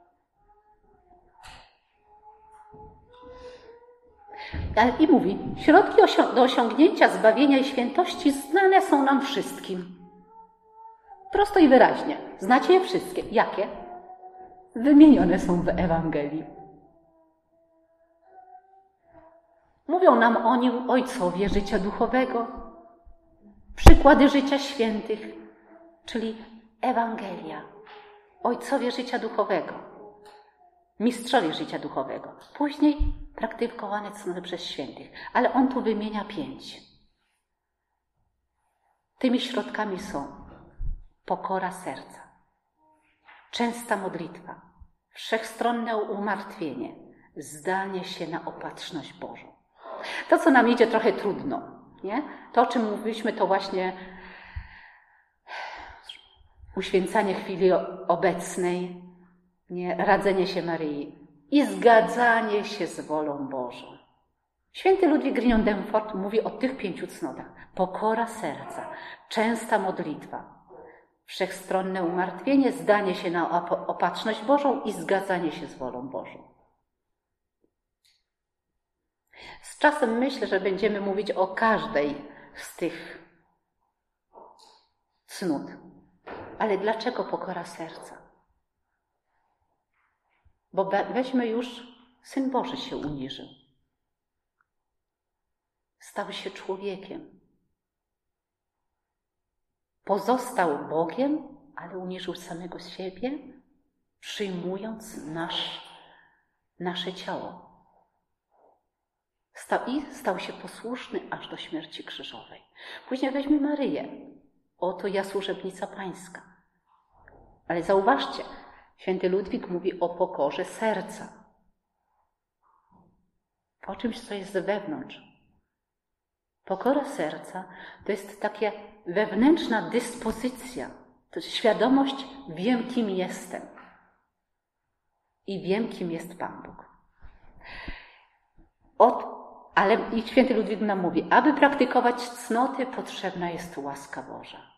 I mówi, środki do osiągnięcia zbawienia i świętości znane są nam wszystkim. Prosto i wyraźnie. Znacie je wszystkie. Jakie? Wymienione są w Ewangelii. Mówią nam o nim ojcowie życia duchowego, przykłady życia świętych, czyli Ewangelia, ojcowie życia duchowego, mistrzowie życia duchowego. Później praktykowane cnoty przez świętych, ale on tu wymienia pięć. Tymi środkami są pokora serca, częsta modlitwa, wszechstronne umartwienie, zdanie się na opatrzność Bożą. To, co nam idzie trochę trudno, nie? To, o czym mówiliśmy, to właśnie uświęcanie chwili obecnej, nie? Radzenie się Maryi. i zgadzanie się z wolą Bożą. Święty Ludwik Grignon-de-Montfort mówi o tych pięciu cnotach. Pokora serca, częsta modlitwa, wszechstronne umartwienie, zdanie się na opatrzność Bożą i zgadzanie się z wolą Bożą. Z czasem myślę, że będziemy mówić o każdej z tych cnót. Ale dlaczego pokora serca? Bo weźmy już, Syn Boży się uniżył. Stał się człowiekiem. Pozostał Bogiem, ale uniżył samego siebie, przyjmując nasz, nasze ciało. Stał, I stał się posłuszny aż do śmierci krzyżowej. Później weźmie Maryję. Oto ja służebnica Pańska. Ale zauważcie, święty Ludwik mówi o pokorze serca. O czymś, co jest wewnątrz. Pokora serca to jest taka wewnętrzna dyspozycja. To jest świadomość, wiem, kim jestem. I wiem, kim jest Pan Bóg. Od, ale i święty Ludwik nam mówi, aby praktykować cnoty, potrzebna jest łaska Boża.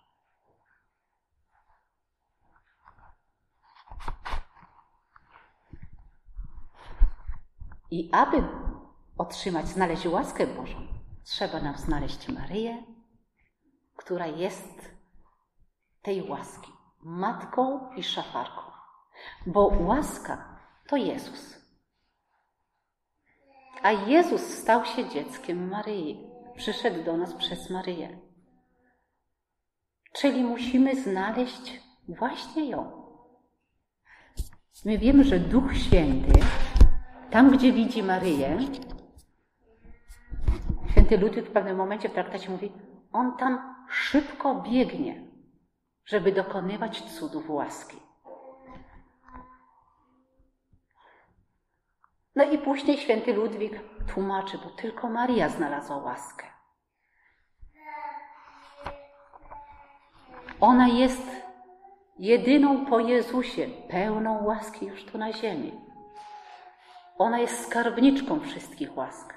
I aby otrzymać, znaleźć łaskę Bożą, trzeba nam znaleźć Maryję, która jest tej łaski matką i szafarką. Bo łaska to Jezus. A Jezus stał się dzieckiem Maryi. Przyszedł do nas przez Maryję. Czyli musimy znaleźć właśnie ją. My wiemy, że Duch Święty, tam gdzie widzi Maryję, święty Ludwik w pewnym momencie w traktacie mówi, on tam szybko biegnie, żeby dokonywać cudów łaski. No i później święty Ludwik tłumaczy, bo tylko Maryja znalazła łaskę. Ona jest jedyną po Jezusie, pełną łaski już tu na ziemi. Ona jest skarbniczką wszystkich łask.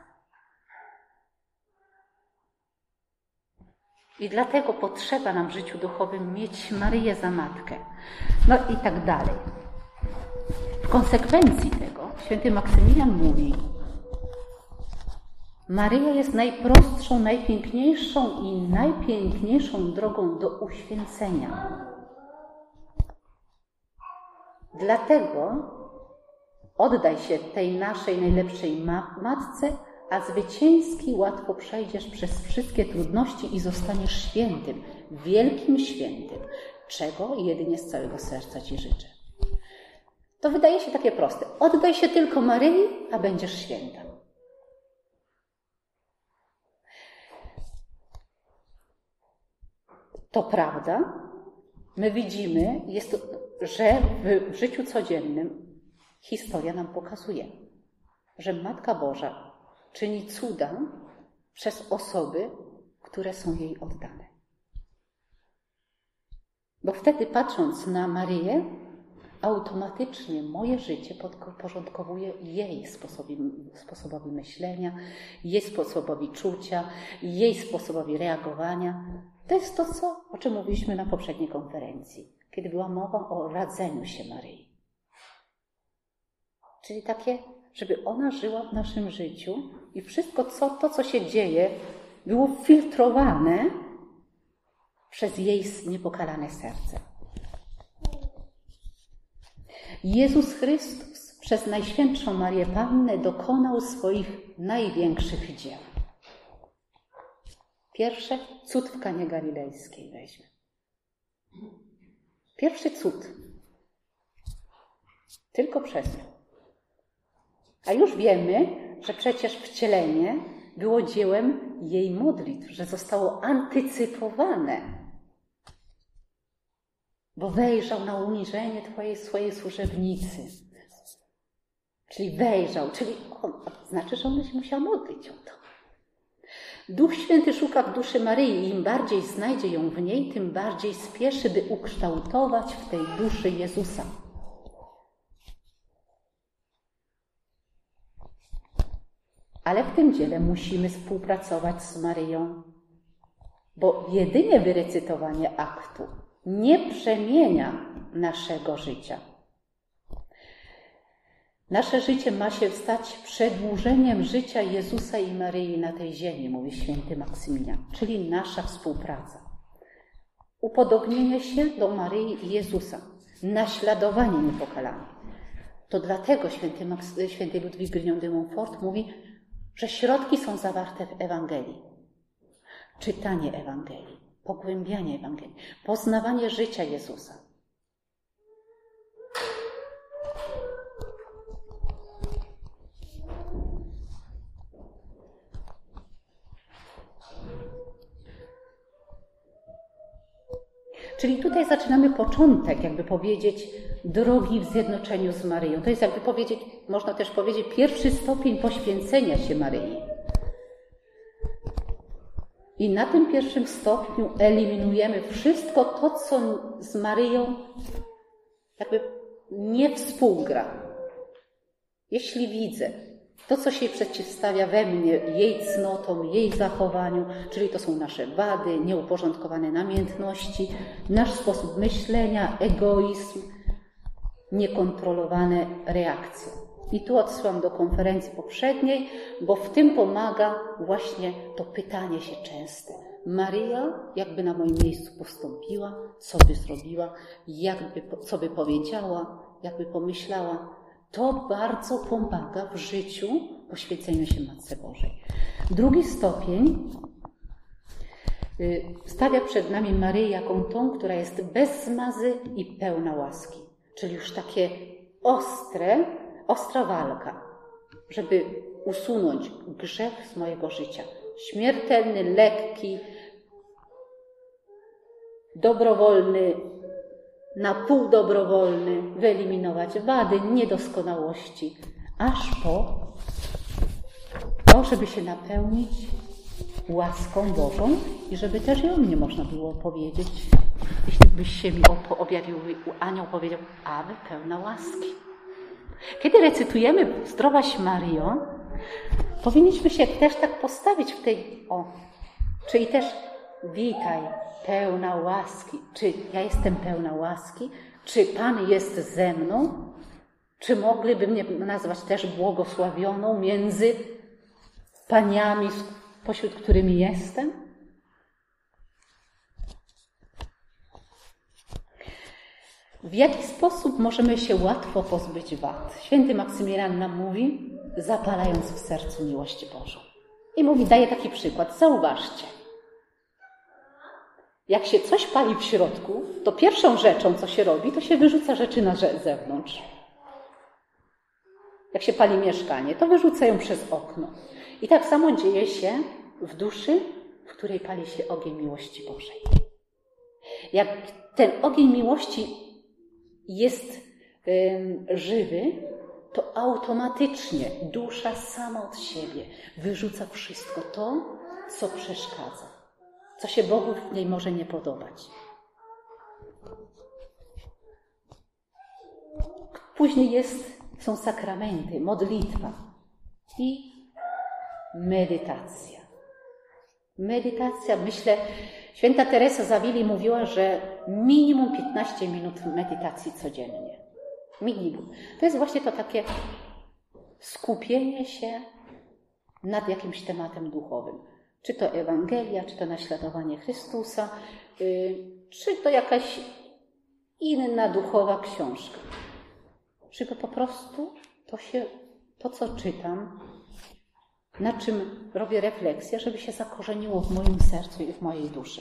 I dlatego potrzeba nam w życiu duchowym mieć Maryję za matkę. No i tak dalej. W konsekwencji tego święty Maksymilian mówi, Maryja jest najprostszą, najpiękniejszą i najpiękniejszą drogą do uświęcenia. Dlatego oddaj się tej naszej najlepszej ma- matce, a zwycięski łatwo przejdziesz przez wszystkie trudności i zostaniesz świętym, wielkim świętym, czego jedynie z całego serca Ci życzę. To wydaje się takie proste. Oddaj się tylko Maryi, a będziesz święta. To prawda, my widzimy, jest to, że w życiu codziennym historia nam pokazuje, że Matka Boża czyni cuda przez osoby, które są jej oddane. Bo wtedy, patrząc na Maryję, automatycznie moje życie podporządkowuje jej sposobowi, sposobowi myślenia, jej sposobowi czucia, jej sposobowi reagowania. To jest to, co, o czym mówiliśmy na poprzedniej konferencji, kiedy była mowa o radzeniu się Maryi. Czyli takie, żeby ona żyła w naszym życiu i wszystko co, to, co się dzieje, było filtrowane przez jej niepokalane serce. Jezus Chrystus przez Najświętszą Marię Pannę dokonał swoich największych dzieł. Pierwsze, cud w Kanie Galilejskiej weźmy. Pierwszy cud. Tylko przez nią. A już wiemy, że przecież wcielenie było dziełem jej modlitw, że zostało antycypowane. Bo wejrzał na uniżenie Twojej swojej służebnicy. Czyli wejrzał, czyli on, znaczy, że ona się musiała modlić o to. Duch Święty szuka w duszy Maryi i im bardziej znajdzie ją w niej, tym bardziej spieszy, by ukształtować w tej duszy Jezusa. Ale w tym dziele musimy współpracować z Maryją, bo jedynie wyrecytowanie aktu nie przemienia naszego życia. Nasze życie ma się stać przedłużeniem życia Jezusa i Maryi na tej ziemi, mówi święty Maksymilian, czyli nasza współpraca. Upodobnienie się do Maryi i Jezusa, naśladowanie niepokalane. To dlatego święty, Maks- święty Ludwik Grignon de Montfort mówi, że środki są zawarte w Ewangelii. Czytanie Ewangelii, pogłębianie Ewangelii, poznawanie życia Jezusa. Czyli tutaj zaczynamy początek, jakby powiedzieć, drogi w zjednoczeniu z Maryją. To jest jakby powiedzieć, można też powiedzieć, pierwszy stopień poświęcenia się Maryi. I na tym pierwszym stopniu eliminujemy wszystko to, co z Maryją jakby nie współgra. Jeśli widzę to, co się przeciwstawia we mnie, jej cnotom, jej zachowaniu, czyli to są nasze wady, nieuporządkowane namiętności, nasz sposób myślenia, egoizm, niekontrolowane reakcje. I tu odsyłam do konferencji poprzedniej, bo w tym pomaga właśnie to pytanie się częste. Maryja jakby na moim miejscu postąpiła, co by zrobiła, jakby, co by powiedziała, jakby pomyślała. To bardzo pomaga w życiu poświęceniu się Matce Bożej. Drugi stopień stawia przed nami Maryję jako tą, która jest bez zmazy i pełna łaski. Czyli już takie ostre, ostra walka, żeby usunąć grzech z mojego życia. Śmiertelny, lekki, dobrowolny, na pół dobrowolny, wyeliminować wady, niedoskonałości, aż po to, żeby się napełnić łaską Bożą i żeby też i o mnie można było powiedzieć, jeśli byś się mi objawił, anioł powiedział, aby pełna łaski. Kiedy recytujemy Zdrowaś Maryjo, powinniśmy się też tak postawić w tej, o, czyli też witaj, pełna łaski. Czy ja jestem pełna łaski? Czy Pan jest ze mną? Czy mogliby mnie nazwać też błogosławioną między paniami, pośród którymi jestem? W jaki sposób możemy się łatwo pozbyć wad? Święty Maksymilian nam mówi, zapalając w sercu miłość Bożą. I mówi, daje taki przykład. Zauważcie. Jak się coś pali w środku, to pierwszą rzeczą, co się robi, to się wyrzuca rzeczy na zewnątrz. Jak się pali mieszkanie, to wyrzuca ją przez okno. I tak samo dzieje się w duszy, w której pali się ogień miłości Bożej. Jak ten ogień miłości jest ym, żywy, to automatycznie dusza sama od siebie wyrzuca wszystko to, co przeszkadza, co się Bogu w niej może nie podobać. Później jest, są sakramenty, modlitwa i medytacja. Medytacja, myślę, święta Teresa z Awili mówiła, że minimum piętnaście minut medytacji codziennie. Minimum. To jest właśnie to takie skupienie się nad jakimś tematem duchowym. Czy to Ewangelia, czy to naśladowanie Chrystusa, yy, czy to jakaś inna duchowa książka. Żeby po prostu to się, to co czytam, na czym robię refleksję, żeby się zakorzeniło w moim sercu i w mojej duszy.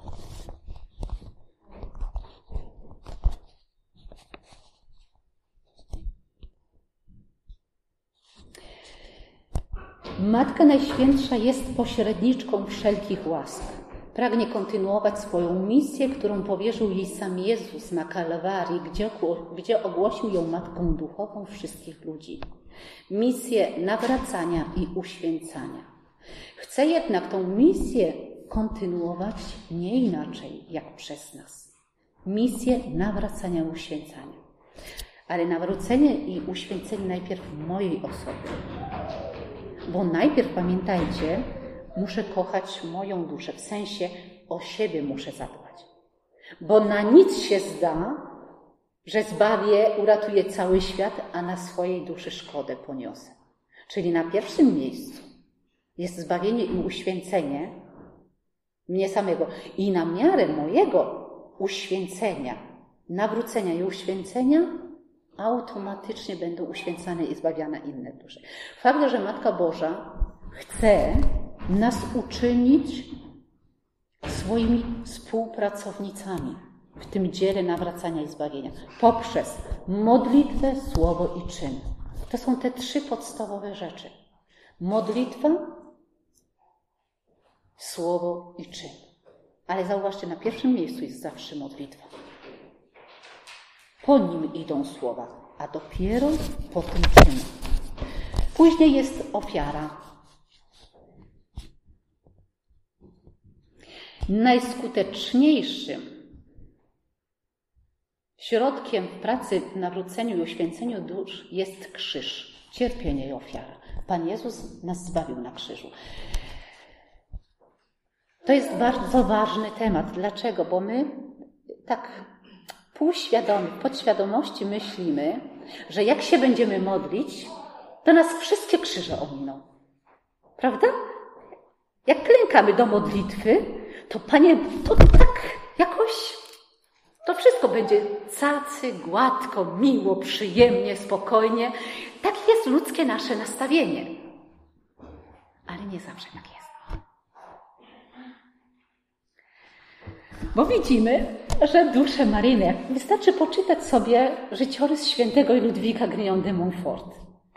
Matka Najświętsza jest pośredniczką wszelkich łask. Pragnie kontynuować swoją misję, którą powierzył jej sam Jezus na Kalwarii, gdzie, gdzie ogłosił ją matką duchową wszystkich ludzi. Misję nawracania i uświęcania. Chce jednak tą misję kontynuować nie inaczej jak przez nas. Misję nawracania i uświęcania. Ale nawrócenie i uświęcenie najpierw w mojej osobie. Bo najpierw, pamiętajcie, muszę kochać moją duszę, w sensie o siebie muszę zadbać. Bo na nic się zda, że zbawię, uratuję cały świat, a na swojej duszy szkodę poniosę. Czyli na pierwszym miejscu jest zbawienie i uświęcenie mnie samego. I na miarę mojego uświęcenia, nawrócenia i uświęcenia automatycznie będą uświęcane i zbawiane inne dusze. Fakt, że Matka Boża chce nas uczynić swoimi współpracownicami w tym dziele nawracania i zbawienia. Poprzez modlitwę, słowo i czyn. To są te trzy podstawowe rzeczy. Modlitwa, słowo i czyn. Ale zauważcie, na pierwszym miejscu jest zawsze modlitwa. Po nim idą słowa, a dopiero po tym czyn. Później jest ofiara. Najskuteczniejszym środkiem w pracy, w nawróceniu i uświęceniu dusz jest krzyż, cierpienie i ofiara. Pan Jezus nas zbawił na krzyżu. To jest bardzo ważny temat. Dlaczego? Bo my tak półświadomie, w podświadomości myślimy, że jak się będziemy modlić, to nas wszystkie krzyże ominą. Prawda? Jak klękamy do modlitwy, to Panie, to tak jakoś, to wszystko będzie cacy, gładko, miło, przyjemnie, spokojnie. Tak jest ludzkie nasze nastawienie. Ale nie zawsze tak jest. Bo widzimy, że dusze maryjne, wystarczy poczytać sobie życiorys świętego Ludwika Grignon de Montfort.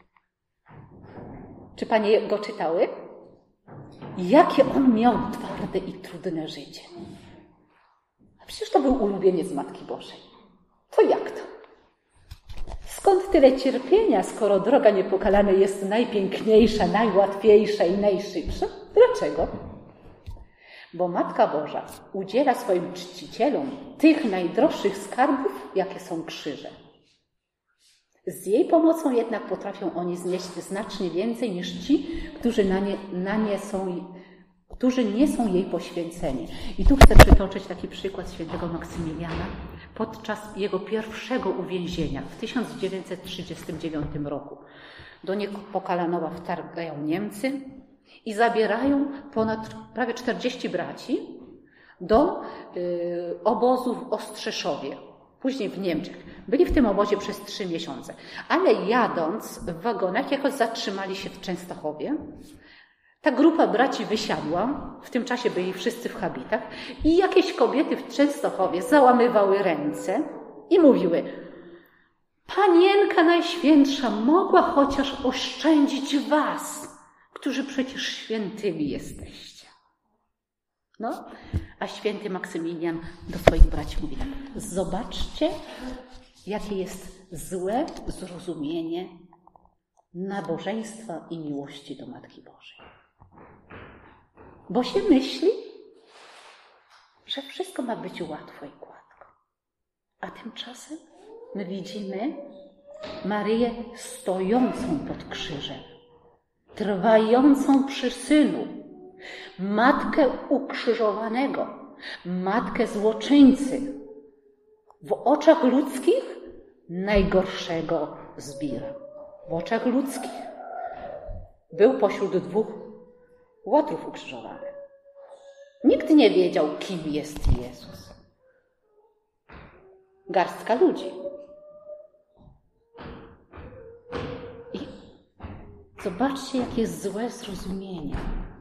Czy Panie go czytały? Jakie on miał twarde i trudne życie. A przecież to był ulubieniec Matki Bożej. To jak to? Skąd tyle cierpienia, skoro droga niepokalana jest najpiękniejsza, najłatwiejsza i najszybsza? Dlaczego? Bo Matka Boża udziela swoim czcicielom tych najdroższych skarbów, jakie są krzyże. Z jej pomocą jednak potrafią oni znieść znacznie więcej niż ci, którzy na nie, na nie są, którzy nie są jej poświęceni. I tu chcę przytoczyć taki przykład świętego Maksymiliana podczas jego pierwszego uwięzienia w tysiąc dziewięćset trzydziestym dziewiątym roku. Do Niepokalanowa wtargają Niemcy i zabierają ponad prawie czterdziestu braci do y, obozu w Ostrzeszowie, później w Niemczech. Byli w tym obozie przez trzy miesiące. Ale jadąc w wagonach, jakoś zatrzymali się w Częstochowie. Ta grupa braci wysiadła, w tym czasie byli wszyscy w habitach i jakieś kobiety w Częstochowie załamywały ręce i mówiły: Panienka Najświętsza mogła chociaż oszczędzić was, którzy przecież świętymi jesteście. No, a święty Maksymilian do swoich braci mówi tak: zobaczcie, jakie jest złe zrozumienie nabożeństwa i miłości do Matki Bożej. Bo się myśli, że wszystko ma być łatwo i gładko. A tymczasem my widzimy Maryję stojącą pod krzyżem, trwającą przy Synu, Matkę ukrzyżowanego, Matkę złoczyńcy, w oczach ludzkich najgorszego zbira. W oczach ludzkich był pośród dwóch łotrów ukrzyżowany. Nikt nie wiedział, kim jest Jezus. Garstka ludzi. I zobaczcie, jakie złe zrozumienie.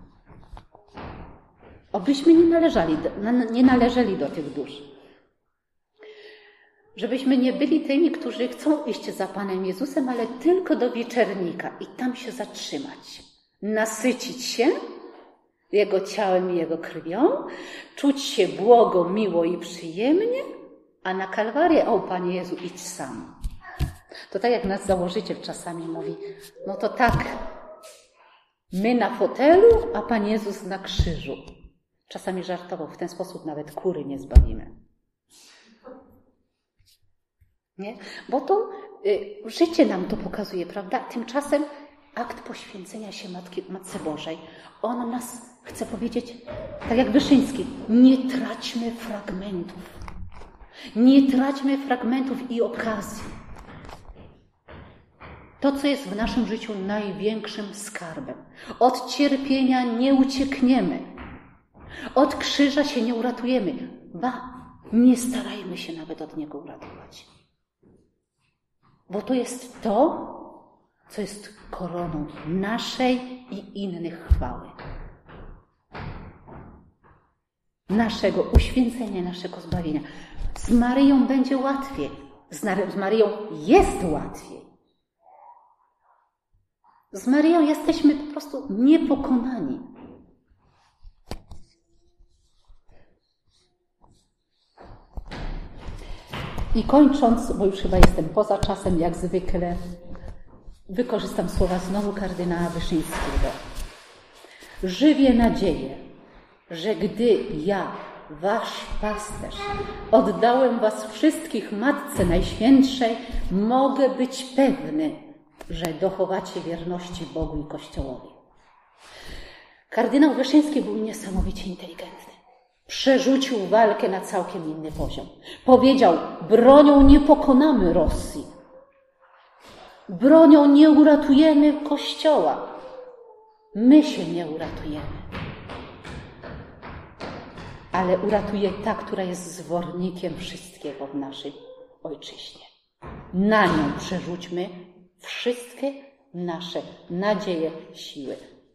Obyśmy nie należeli do, nie należeli do tych dusz. Żebyśmy nie byli tymi, którzy chcą iść za Panem Jezusem, ale tylko do wieczernika i tam się zatrzymać. Nasycić się Jego ciałem i Jego krwią, czuć się błogo, miło i przyjemnie, a na Kalwarię: o Panie Jezu, idź sam. To tak jak nasz założyciel czasami mówi: no to tak, my na fotelu, a Pan Jezus na krzyżu. Czasami żartował, w ten sposób nawet kury nie zbawimy. Nie? Bo to y, życie nam to pokazuje, prawda? Tymczasem akt poświęcenia się Matki, Matce Bożej, on nas chce powiedzieć, tak jak Wyszyński, nie traćmy fragmentów. Nie traćmy fragmentów i okazji. To, co jest w naszym życiu największym skarbem. Od cierpienia nie uciekniemy. Od krzyża się nie uratujemy. Ba, nie starajmy się nawet od niego uratować. Bo to jest to, co jest koroną naszej i innych chwały. Naszego uświęcenia, naszego zbawienia. Z Maryją będzie łatwiej. Z Maryją jest łatwiej. Z Maryją jesteśmy po prostu niepokonani. I kończąc, bo już chyba jestem poza czasem, jak zwykle, wykorzystam słowa znowu kardynała Wyszyńskiego. Żywię nadzieję, że gdy ja, wasz pasterz, oddałem was wszystkich Matce Najświętszej, mogę być pewny, że dochowacie wierności Bogu i Kościołowi. Kardynał Wyszyński był niesamowicie inteligentny. Przerzucił walkę na całkiem inny poziom. Powiedział, bronią nie pokonamy Rosji. Bronią nie uratujemy Kościoła. My się nie uratujemy. Ale uratuje ta, która jest zwornikiem wszystkiego w naszej ojczyźnie. Na nią przerzućmy wszystkie nasze nadzieje, siły.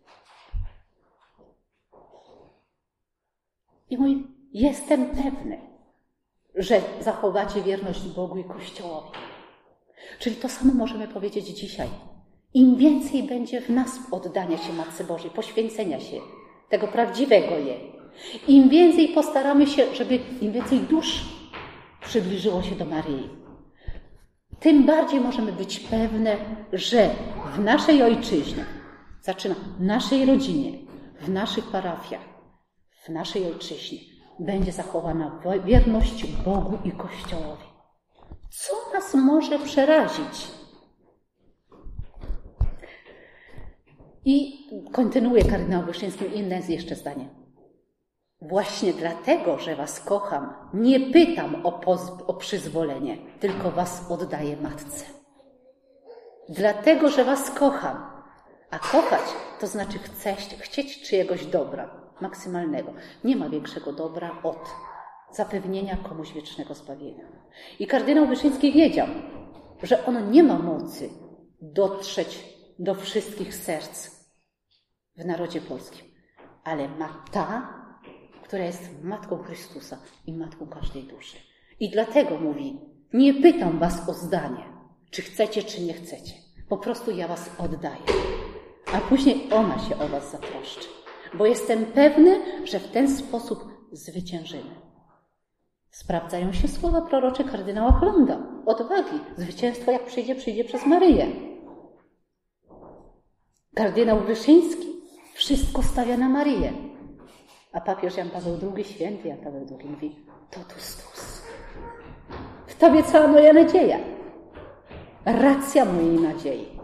I mówi, jestem pewny, że zachowacie wierność Bogu i Kościołowi. Czyli to samo możemy powiedzieć dzisiaj. Im więcej będzie w nas oddania się Matce Bożej, poświęcenia się, tego prawdziwego jej, im więcej postaramy się, żeby im więcej dusz przybliżyło się do Maryi, tym bardziej możemy być pewne, że w naszej ojczyźnie, zaczyna w naszej rodzinie, w naszych parafiach, w naszej ojczyźnie będzie zachowana wierność Bogu i Kościołowi. Co nas może przerazić? I kontynuuje kardynał Wyszyński inne jeszcze zdanie. Właśnie dlatego, że was kocham, nie pytam o, poz- o przyzwolenie, tylko was oddaję Matce. Dlatego, że was kocham. A kochać to znaczy chcieć, chcieć czyjegoś dobra, maksymalnego. Nie ma większego dobra od zapewnienia komuś wiecznego zbawienia. I kardynał Wyszyński wiedział, że on nie ma mocy dotrzeć do wszystkich serc w narodzie polskim, ale ma ta, która jest Matką Chrystusa i Matką każdej duszy. I dlatego mówi, nie pytam was o zdanie, czy chcecie, czy nie chcecie. Po prostu ja was oddaję. A później ona się o was zatroszczy. Bo jestem pewny, że w ten sposób zwyciężymy. Sprawdzają się słowa prorocze kardynała Chlonda. Odwagi. Zwycięstwo jak przyjdzie, przyjdzie przez Maryję. Kardynał Wyszyński wszystko stawia na Maryję. A papież Jan Paweł drugi, święty Jan Paweł drugi mówi, totus tus. W Tobie cała moja nadzieja. Racja mojej nadziei.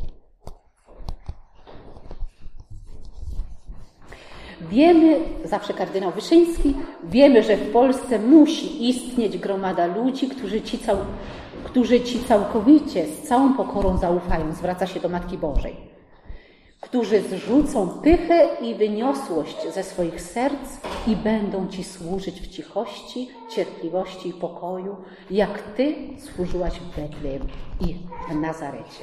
Wiemy, zawsze kardynał Wyszyński, wiemy, że w Polsce musi istnieć gromada ludzi, którzy ci, cał, którzy ci całkowicie, z całą pokorą zaufają, zwraca się do Matki Bożej, którzy zrzucą pychę i wyniosłość ze swoich serc i będą Ci służyć w cichości, cierpliwości i pokoju, jak Ty służyłaś w Betlejem i w Nazarecie.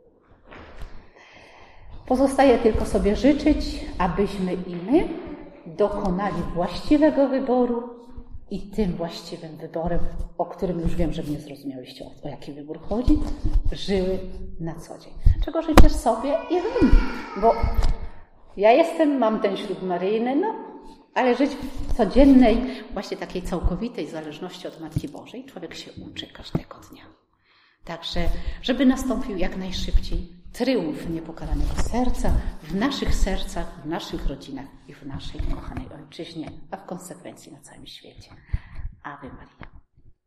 Pozostaje tylko sobie życzyć, abyśmy i my dokonali właściwego wyboru i tym właściwym wyborem, o którym już wiem, że nie zrozumiałyście, o jaki wybór chodzi, żyły na co dzień. Czego życzę sobie i wam, bo ja jestem, mam ten ślub maryjny, no, ale żyć w codziennej, właśnie takiej całkowitej zależności od Matki Bożej, człowiek się uczy każdego dnia. Także, żeby nastąpił jak najszybciej tryumf niepokalanego serca w naszych sercach, w naszych rodzinach i w naszej kochanej ojczyźnie, a w konsekwencji na całym świecie. Ave Maria.